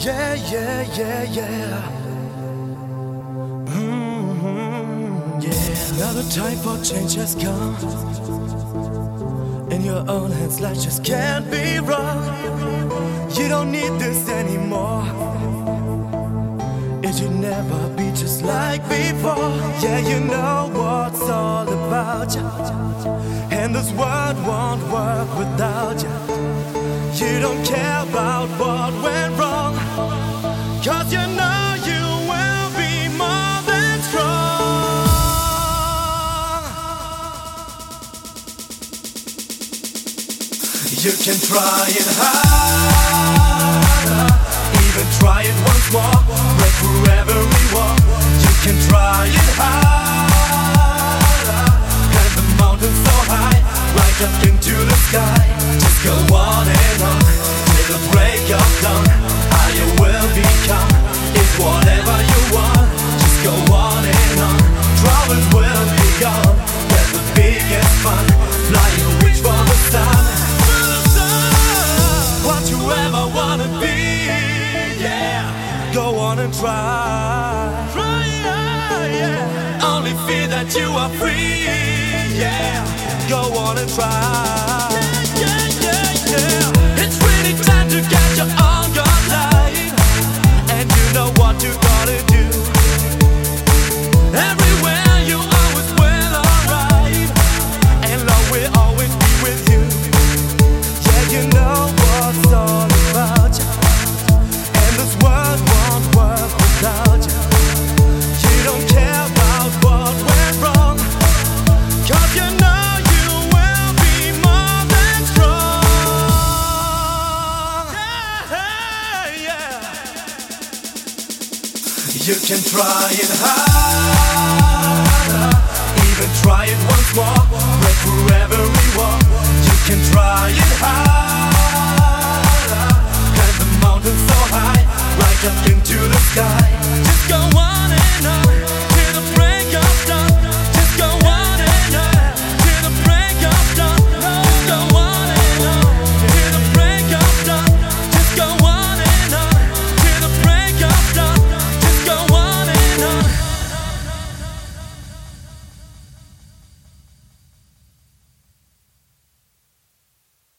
Yeah, yeah, yeah, yeah. Yeah. Now the time for change has come. In your own hands, life just can't be wrong. You don't need this anymore. It should never be just like before. Yeah, you know what's all about you, and this world won't work without you. You don't care about what went wrong, 'cause you know you will be more than strong. You can try it harder, even try it once more. Break through every wall. You can try it harder, climb the mountain so high, right up into the sky. Just go on and on till the break of dawn. Higher will become is whatever you want. Just go on and on. Troubles will be gone. That's the biggest fun. Fly and reach for the sun. What you ever wanna be, yeah. Go on and try. Try, yeah. Only feel that you are free, yeah. Go on and try. Yeah, yeah, yeah. It's really time to get your own God life, and you know what you gotta do. Everywhere you always will arrive, and love will always be with you. Yeah, you know what's all about you, and this world won't work without you. You don't care about what went wrong, 'cause you know you will be more than strong. Yeah, yeah. You can try it harder, even try it once more. Break through every wall. You can try it harder, climb the mountain so high, right up into the sky. Just go on and on.